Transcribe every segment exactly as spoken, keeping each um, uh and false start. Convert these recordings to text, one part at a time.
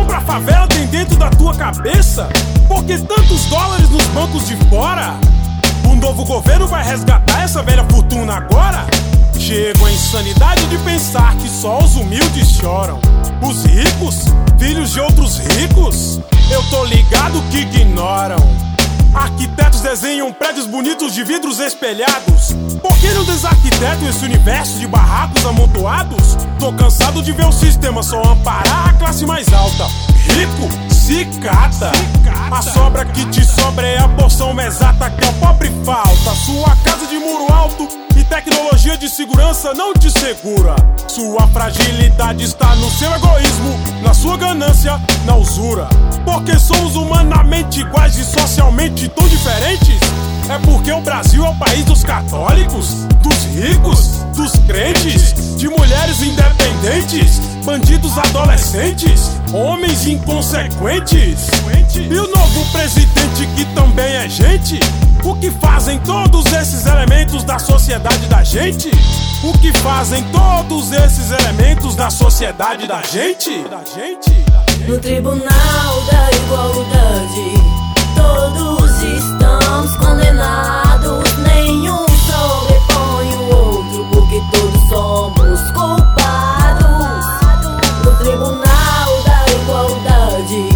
solução pra favela tem dentro da tua cabeça? Por que tantos dólares nos bancos de fora? O novo governo vai resgatar essa velha fortuna agora? Chego à insanidade de pensar que só os humildes choram. Os ricos, filhos de outros ricos, eu tô ligado que ignoram. Arquitetos desenham prédios bonitos de vidros espelhados. Por que não desarquitetam esse universo de barracos amontoados? Tô cansado de ver o sistema só amparar a classe mais alta. Rico, se cata. A sobra que te sobra é a porção exata que ao pobre falta. Sua casa de muro alto e tecnologia de segurança não te segura. Sua fragilidade está no seu egoísmo, na sua ganância, na usura. Porque somos humanamente iguais e socialmente tão diferentes? É porque o Brasil é o país dos católicos, dos ricos, dos crentes, de mulheres independentes, bandidos adolescentes, homens inconsequentes. E o novo presidente que também é gente? O que fazem todos esses elementos da sociedade da gente? O que fazem todos esses elementos da sociedade da gente? Da gente? No tribunal da igualdade, todos estamos condenados. Nenhum sobrepõe o outro, porque todos somos culpados. No tribunal da igualdade,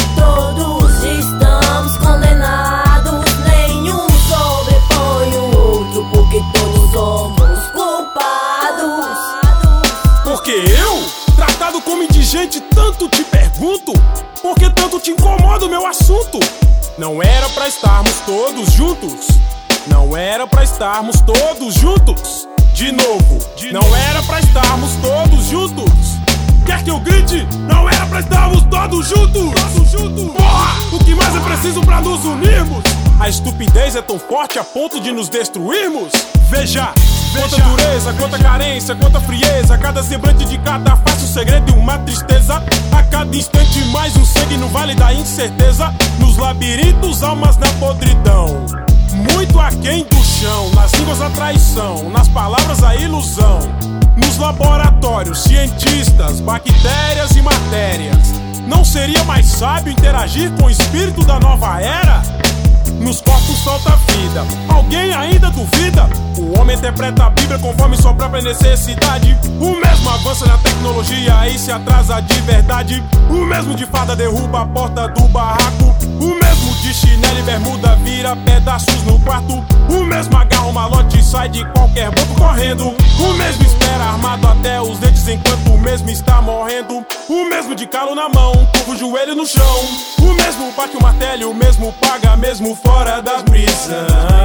todos estamos condenados. Nenhum sobrepõe o outro, porque todos somos culpados. Porque eu, tratado como indigente, tanto te pergunto, por que tanto te incomoda o meu assunto? Não era pra estarmos todos juntos. Não era pra estarmos todos juntos. De novo, não era pra estarmos todos juntos. Quer que eu grite? Não era pra estarmos todos juntos. Porra, o que mais é preciso pra nos unirmos? A estupidez é tão forte a ponto de nos destruirmos. Veja, quanta dureza, quanta carência, quanta frieza. Cada semblante de cada face, um segredo e uma tristeza. A cada instante mais um sangue no vale da incerteza. Nos labirintos, almas na podridão. Muito aquém do chão, nas línguas a traição, nas palavras a ilusão. Nos laboratórios, cientistas, bactérias e matérias. Não seria mais sábio interagir com o espírito da nova era? Nos corpos falta vida, alguém ainda duvida? O homem interpreta a Bíblia conforme sua própria necessidade. O mesmo avança na tecnologia e se atrasa de verdade. O mesmo de fada derruba a porta do barraco. O mesmo de chinelo e bermuda vira pedaços no quarto. O mesmo agarra um malote e sai de qualquer banco correndo. O mesmo espera armado até os dentes enquanto o mesmo está morrendo. O mesmo de calo na mão, curva o joelho no chão. O mesmo bate o martelo, o mesmo paga, mesmo fora da prisão.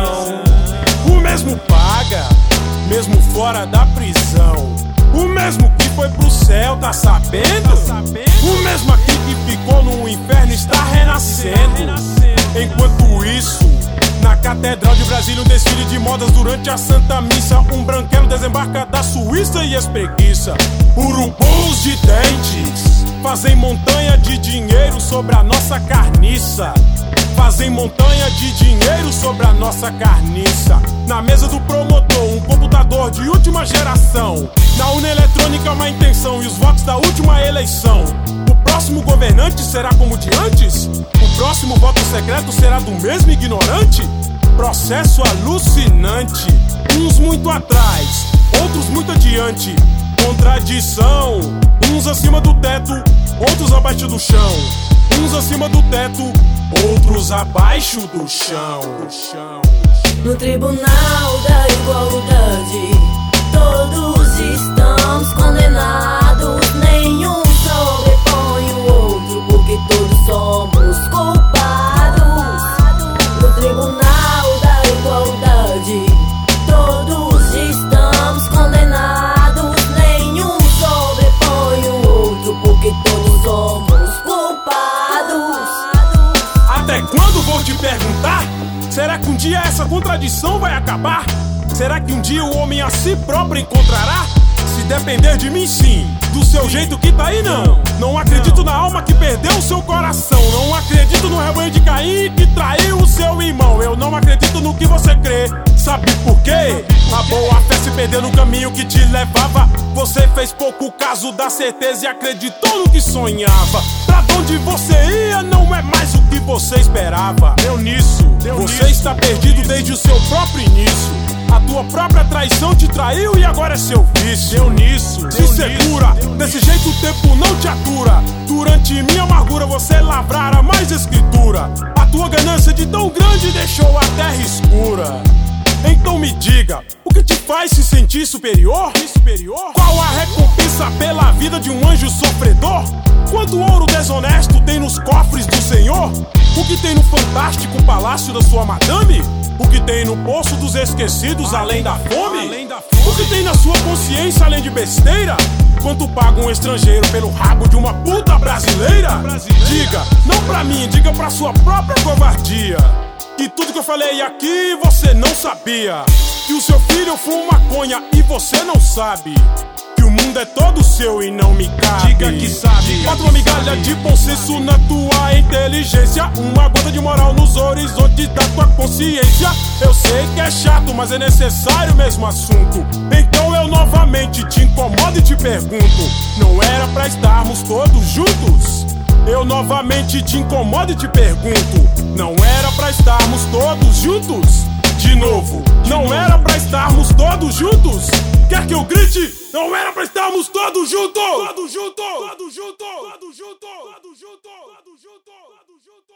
O mesmo paga, mesmo fora da prisão. O mesmo que foi pro céu, tá sabendo? O mesmo aqui que ficou no inferno está renascendo. Enquanto isso, na Catedral de Brasília, um desfile de modas durante a Santa Missa. Um branquelo desembarca da Suíça e espreguiça. Urubus de dentes fazem montanha de dinheiro sobre a nossa carniça. Fazem montanha de dinheiro sobre a nossa carniça. Na mesa do promotor, um computador de última geração. Na urna eletrônica, uma intenção e os votos da última eleição. O próximo governante será como de antes? O próximo voto secreto será do mesmo ignorante? Processo alucinante. Uns muito atrás, outros muito adiante. Contradição. Uns acima do teto, outros abaixo do chão. Uns acima do teto, outros abaixo do chão. No tribunal da igualdade, todos estamos condenados. Nenhum sobrepõe o outro, porque todos somos culpados. No tribunal da igualdade, todos estamos condenados. Nenhum sobrepõe o outro, porque todos somos culpados. Até quando vou te perguntar? Será que um dia essa contradição vai acabar? Será que um dia o homem a si próprio encontrará? Se depender de mim, sim. Do seu jeito que tá aí, não. Não acredito na alma que perdeu o seu coração. Não acredito no rebanho de Caim que traiu o seu irmão. Eu não acredito no que você crê. Sabe por quê? A boa fé se perdeu no caminho que te levava. Você fez pouco caso da certeza e acreditou no que sonhava. Pra onde você ia não é mais o que você esperava. Deu nisso, Deu você nisso. está perdido desde o seu próprio início. A tua própria traição te traiu e agora é seu vício. Deu nisso, Deu se segura, nisso. Desse jeito o tempo não te atura. Durante minha amargura você lavrara mais escritura. A tua ganância de tão grande deixou a terra escura. Então me diga, o que te faz se sentir superior? superior? Qual a recompensa pela vida de um anjo sofredor? Quanto ouro desonesto tem nos cofres do Senhor? O que tem no fantástico palácio da sua madame? O que tem no poço dos esquecidos além da fome? Além da fome. O que tem na sua consciência além de besteira? Quanto paga um estrangeiro pelo rabo de uma puta brasileira? brasileira? Diga, não pra mim, diga pra sua própria covardia. Que tudo que eu falei aqui você não sabia. Que o seu filho fuma maconha e você não sabe. Que o mundo é todo seu e não me cabe. Diga que sabe. Bota uma migalha de bom senso na tua inteligência. Uma gota de moral nos horizontes da tua consciência. Eu sei que é chato, mas é necessário o mesmo assunto. Então eu novamente te incomodo e te pergunto: não era pra estarmos todos juntos? Eu novamente te incomodo e te pergunto: não era pra estarmos todos juntos? De novo, não era pra estarmos todos juntos? Quer que eu grite? Não era pra estarmos todos juntos! Todos juntos! Todos juntos! Todos juntos! Todos juntos! Todos juntos!